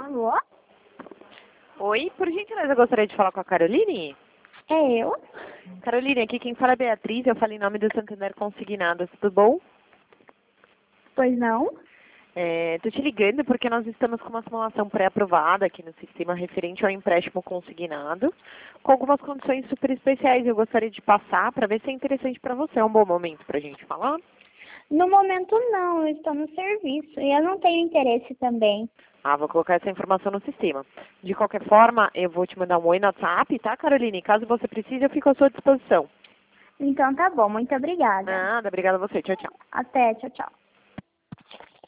Alô? Oi, por gentileza, eu gostaria de falar com a Caroline. É eu? Caroline, aqui quem fala é Beatriz, eu falo em nome do Santander Consignados, tudo bom? Pois não? Tô te ligando porque nós estamos com uma simulação pré-aprovada aqui no sistema referente ao empréstimo consignado, com algumas condições super especiais. Eu gostaria de passar para ver se é interessante para você. É um bom momento para a gente falar? No momento não, eu estou no serviço e eu não tenho interesse também. Vou colocar essa informação no sistema. De qualquer forma, eu vou te mandar um oi no WhatsApp, tá, Caroline? Caso você precise, eu fico à sua disposição. Então tá bom, muito obrigada. Nada, obrigada a você. Tchau, tchau. Até, tchau, tchau.